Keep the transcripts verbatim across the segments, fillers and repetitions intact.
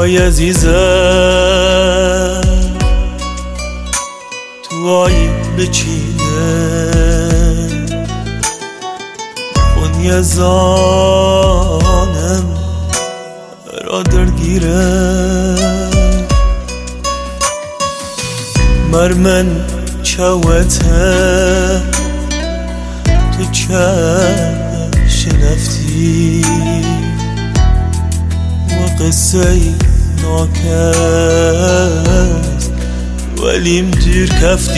وای عزیزم تو آیی بچینه خونی زانم را درگیره مرمن چوته تو چش نفتی و قصه ناکس ولیم دیر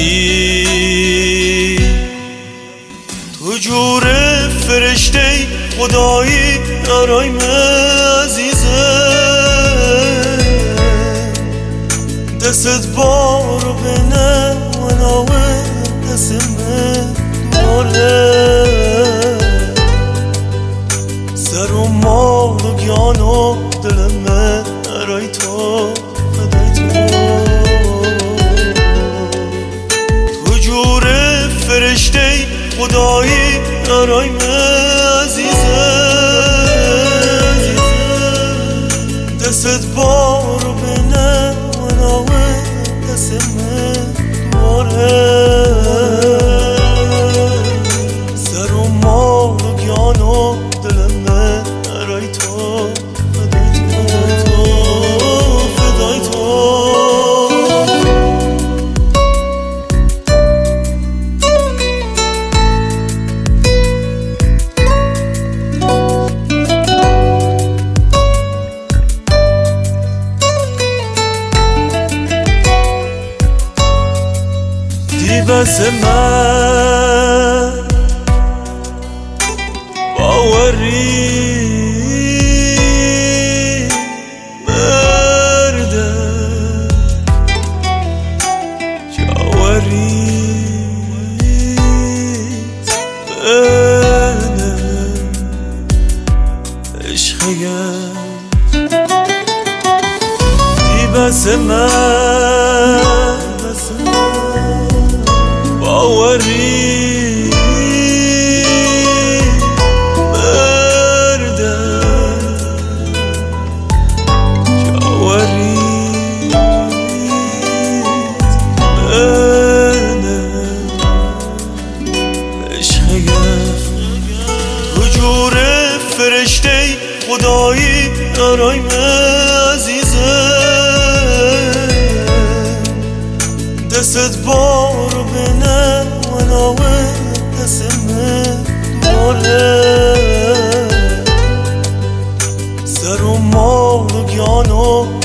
کفتی تو جور فرشته خدایی نرایم عزیزه دست بارو بینه و ناوه دستمه دواره سر و مال و گیان و دلمه نرای تو فدای تو تو جور فرشته خدایی نرایم عزیزه دست بارو بینه و ناوه دستمه دواره سر و مال و گیان و دلمه نرای تو فدای تو فدای تو بس من باوری مرده جاوری بنه عشقیم دی بس من باوری مرده جاوری بنه عشقیم تو جور فرشته خدایی نرایم عزیزه دست بارو بینه و ناوه دستمه دواره سر و مال و گیان و